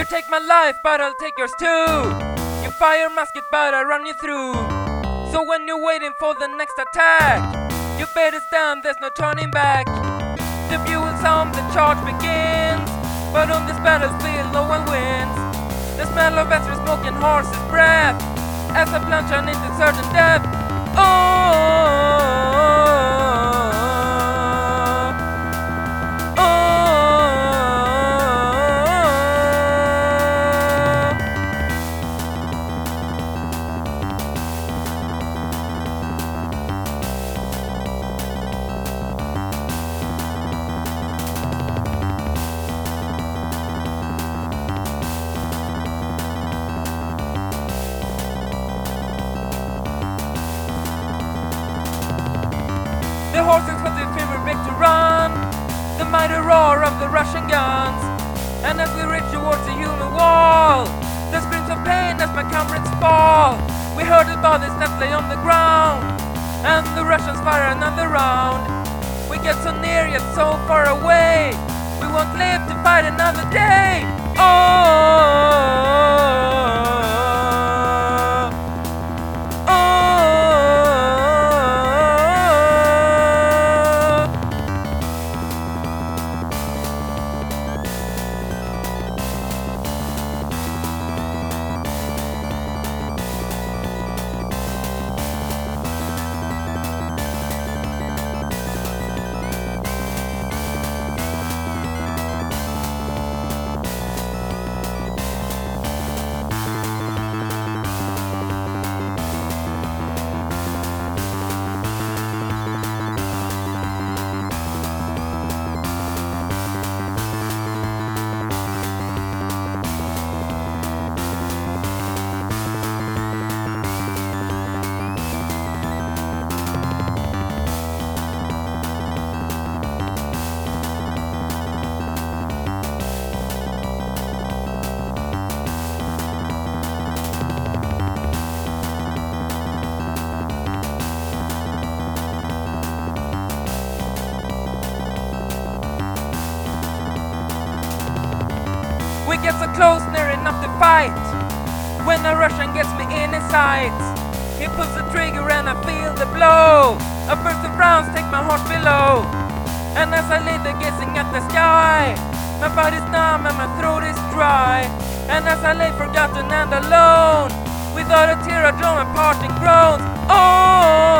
You take my life, but I'll take yours too. You fire musket, but I run you through. So when you're waiting for the next attack, you better stand, there's no turning back. The bugle sound, the charge begins, but on this battlefield no one wins. The smell of Ezra's smoke and horse's breath as I plunge on into certain death. The horses with their favorite big to run, the mighty roar of the Russian guns. And as we reach towards the human wall, the screams of pain as my comrades fall. We heard the bodies that lay on the ground, and the Russians fire another round. We get so near yet so far away, we won't live to fight another day. We get so close, near enough to fight, when a Russian gets me in his sights. He pulls the trigger and I feel the blow. A burst of rounds take my heart below. And as I lay there gazing at the sky, my body's numb and my throat is dry. And as I lay forgotten and alone, without a tear I draw my parting groans.